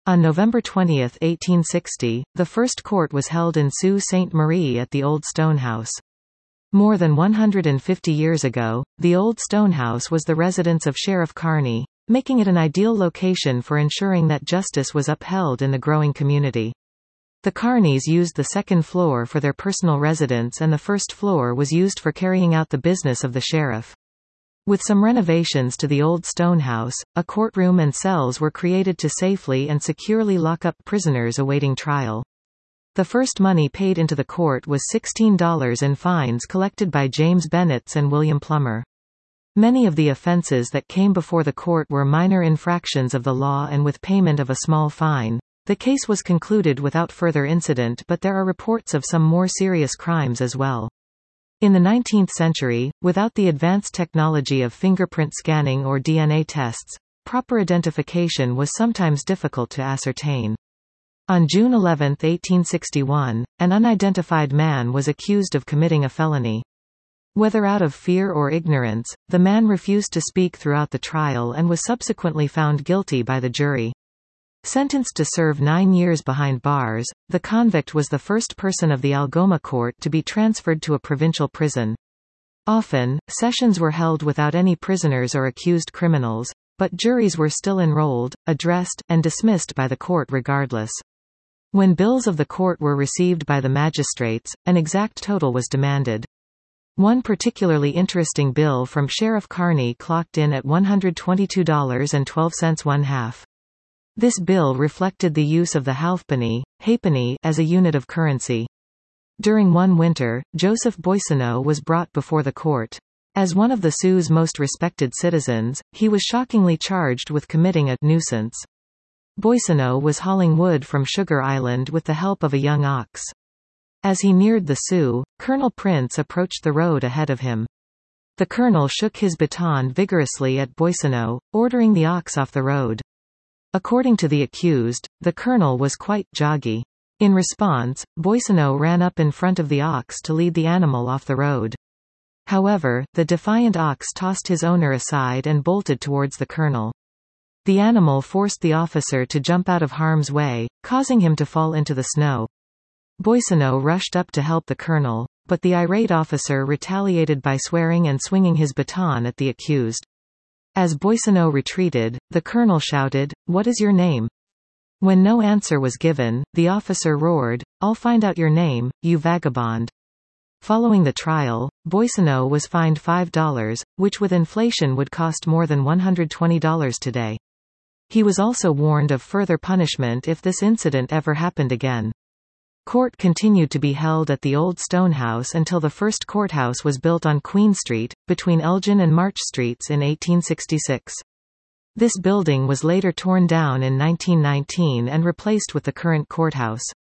On November 20, 1860, the first court was held in Sault Ste. Marie at the Old Stone House. More than 150 years ago, the Old Stone House was the residence of Sheriff Kearney, making it an ideal location for ensuring that justice was upheld in the growing community. The Kearneys used the second floor for their personal residence and the first floor was used for carrying out the business of the sheriff. With some renovations to the Old Stone House, a courtroom and cells were created to safely and securely lock up prisoners awaiting trial. The first money paid into the court was $16 in fines collected by James Bennetts and William Plummer. Many of the offenses that came before the court were minor infractions of the law, and with payment of a small fine, the case was concluded without further incident, but there are reports of some more serious crimes as well. In the 19th century, without the advanced technology of fingerprint scanning or DNA tests, proper identification was sometimes difficult to ascertain. On June 11, 1861, an unidentified man was accused of committing a felony. Whether out of fear or ignorance, the man refused to speak throughout the trial and was subsequently found guilty by the jury. Sentenced to serve 9 years behind bars, the convict was the first person of the Algoma court to be transferred to a provincial prison. Often, sessions were held without any prisoners or accused criminals, but juries were still enrolled, addressed, and dismissed by the court regardless. When bills of the court were received by the magistrates, an exact total was demanded. One particularly interesting bill from Sheriff Kearney clocked in at $122.12 1/2. This bill reflected the use of the halfpenny, as a unit of currency. During one winter, Joseph Boissonneau was brought before the court. As one of the Sioux's most respected citizens, he was shockingly charged with committing a nuisance. Boissonneau was hauling wood from Sugar Island with the help of a young ox. As he neared the Sioux, Colonel Prince approached the road ahead of him. The colonel shook his baton vigorously at Boissonneau, ordering the ox off the road. According to the accused, the colonel was quite joggy. In response, Boissonneau ran up in front of the ox to lead the animal off the road. However, the defiant ox tossed his owner aside and bolted towards the colonel. The animal forced the officer to jump out of harm's way, causing him to fall into the snow. Boissonneau rushed up to help the colonel, but the irate officer retaliated by swearing and swinging his baton at the accused. As Boissonneau retreated, the colonel shouted, "What is your name?" When no answer was given, the officer roared, "I'll find out your name, you vagabond." Following the trial, Boissonneau was fined $5, which with inflation would cost more than $120 today. He was also warned of further punishment if this incident ever happened again. Court continued to be held at the Old Stone House until the first courthouse was built on Queen Street, between Elgin and March Streets in 1866. This building was later torn down in 1919 and replaced with the current courthouse.